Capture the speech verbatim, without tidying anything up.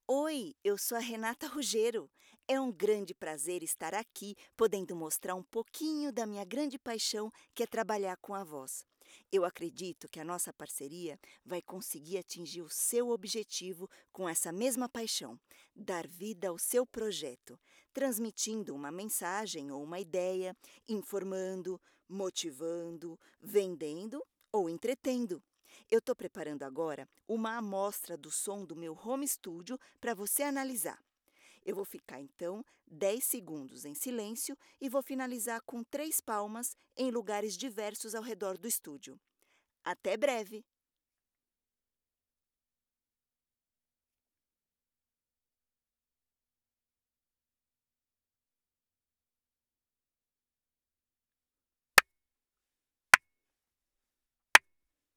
Oi, eu sou a Renata Rugero. É um grande prazer estar aqui, podendo mostrar um pouquinho da minha grande paixão, que é trabalhar com a voz. Eu acredito que a nossa parceria vai conseguir atingir o seu objetivo com essa mesma paixão, dar vida ao seu projeto, transmitindo uma mensagem ou uma ideia, informando, motivando, vendendo ou entretendo. Eu estou preparando agora uma amostra do som do meu home studio para você analisar. Eu vou ficar então dez segundos em silêncio e vou finalizar com três palmas em lugares diversos ao redor do estúdio. Até breve!